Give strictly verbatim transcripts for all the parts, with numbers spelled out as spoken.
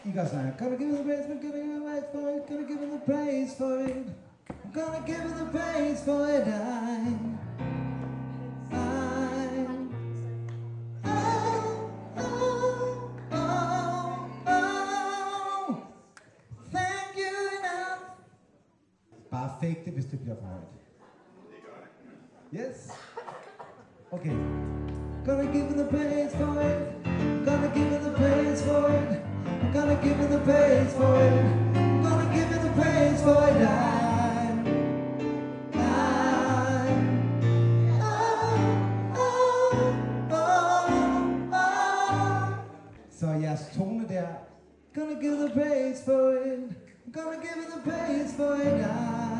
You guys are gonna give him the praise, but gonna give him the praise for it, gonna give him the praise for it. I'm gonna give him the praise for it. I, I, oh, oh, oh, oh. Thank you enough. Bare fake det, hvis det bliver for højt. Yes. Okay. Gonna give him the praise for it. Gonna give him the praise for it. I'm gonna give him the praise for it. I'm gonna give him the praise for it. I, I, oh, oh, oh, oh. Så jeres tone der. Gonna give the praise for it. I'm gonna give him the praise for it. I,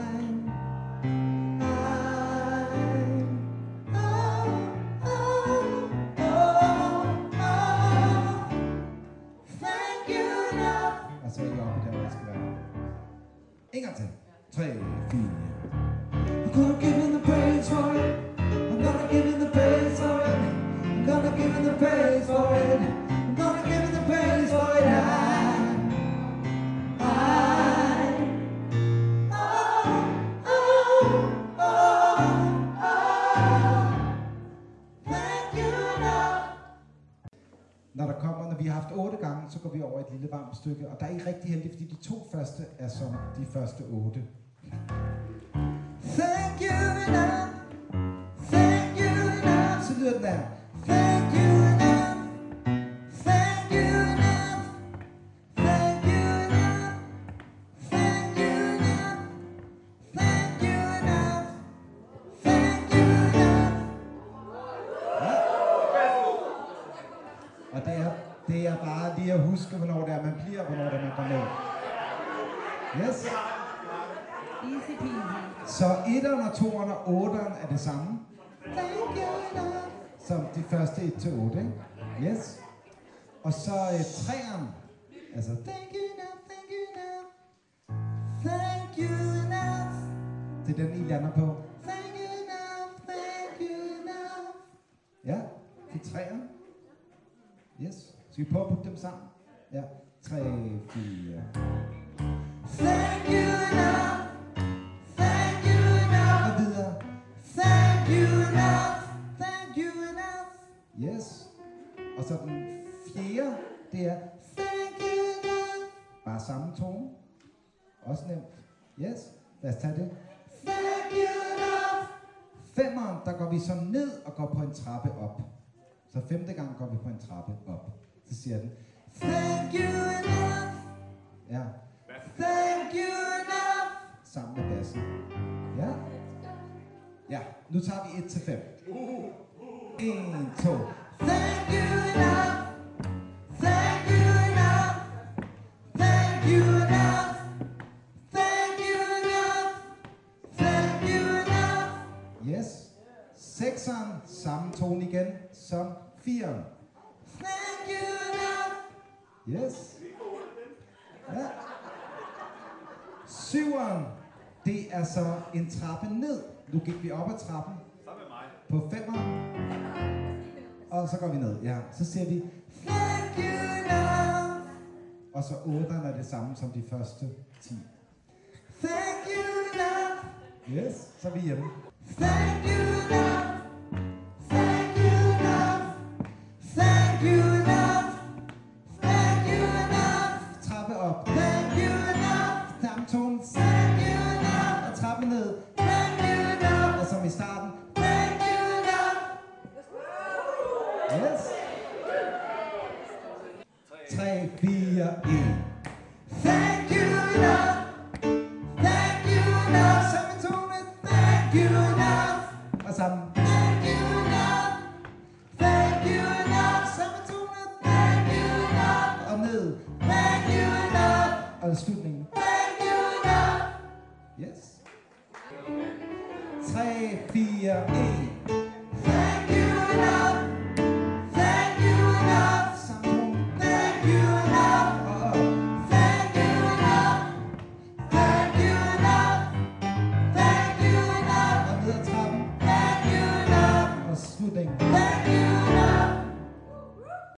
en gang til. tre, fire. I'm gonna give him the praise for it. I'm gonna give him the praise for it. I'm gonna give him the praise for it. I'm gonna give him the praise for it. I, I, oh, oh, oh, oh. Thank you enough. Når der kommer, når vi har haft otte gange, så går vi over et lille varmt stykke, og der er I rigtig heldige, fordi de to første er som de første otte. Thank you enough, thank you enough, så lyder den der. Thank you enough, thank you enough, thank you enough, thank you enough, thank you enough, thank you enough. Ja. Og det er Det er bare lige at huske, hvornår det er, man bliver, og hvornår det er, man går ned. Yes. Easy peasy. Så etteren og toeren og otteren er det samme. Thank you enough. Som de første et til otte, ikke? Yes. Og så uh, treeren. Altså, thank you enough, thank you enough. Thank you enough. Det er den, I lander på. Thank you enough, thank you enough. Ja, det er treeren. Yes. Skal vi prøve at putte dem sammen? Ja. tre, fire. Thank you enough. Thank you enough. Og videre. Thank you enough. Thank you enough. Yes. Og så den fjerde, det er thank you enough. Bare samme tone. Også nemt. Yes. Lad os tage det. Thank you enough. Femmeren, der går vi så ned og går på en trappe op. Så femte gang går vi på en trappe op. Så siger den, thank you enough. Ja. Thank you enough. Sammen med bassen. Ja. Ja, nu tager vi et til fem. En, to. Thank you enough. Thank you enough. Thank you enough. Thank you enough. Thank you enough. Yes. Sekseren, samme tone igen som fireren. Thank you enough. Yes. Ja. Syveren, det er så en trappe ned. Nu gik vi op ad trappen. På femeren. Og så går vi ned. Ja, så siger vi thank you enough. Og så otteren er det samme som de første ti. Thank you enough. Yes, så er vi hjemme. Thank you enough. Thank you enough. Thank you enough. Thank you enough. Trappe op. Thank you enough. Samme tone. Thank you enough. Og trappe ned. Thank you enough. Og som i starten. Thank you enough. Yes. tre, fire, en. Thank you enough. Thank you enough. Samme tone. Thank you enough. Og sammen. Thank you enough. Thank you enough. Samme tone. Thank you enough. Og ned. Thank you enough. Og slutningen. Thank you enough. Yes. tre, fire, en.